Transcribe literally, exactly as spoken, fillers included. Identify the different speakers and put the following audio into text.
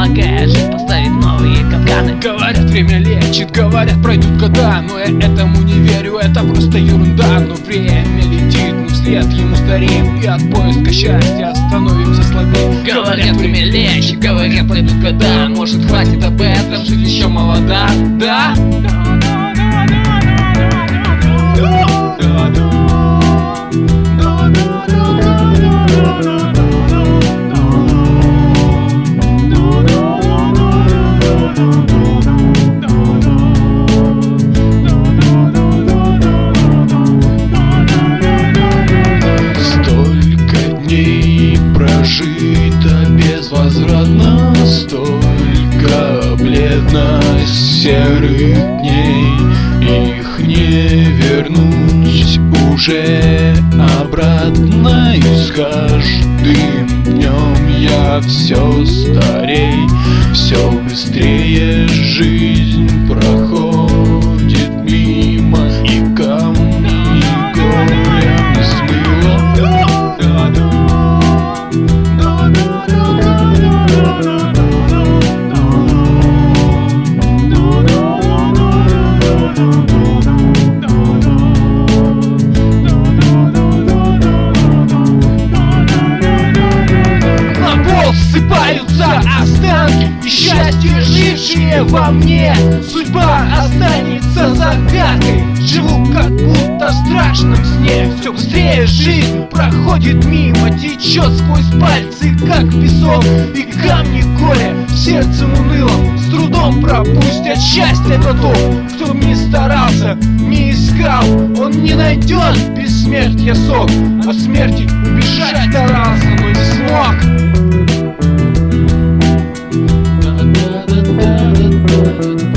Speaker 1: помогает жить, поставить новые капканы.
Speaker 2: Говорят, время лечит, говорят, пройдут года, но я этому не верю, это просто ерунда. Но время летит, мы вслед ему стареем, и от поиска счастья становимся слабее.
Speaker 1: Говорят, время лечит, говорят, пройдут года, может, хватит об этом, жизнь еще молода, да?
Speaker 3: Прожито безвозвратно, столько бледно-серых дней, их не вернуть уже обратно, и с каждым днем я все старей, все быстрее жизнь проходит мимо, и камни горя не смыло.
Speaker 2: Ссыпаются останки, и счастье, жившее во мне. Судьба останется загадкой. Живу как будто в страшном сне. Все быстрее жизнь проходит мимо, течет сквозь пальцы, как песок. И камни горя сердцем унылым с трудом пропустят счастье до тот, кто не старался, не искал, он не найдет бессмертия сок. От смерти убежать старался, но не смог.
Speaker 3: Da da da da da da.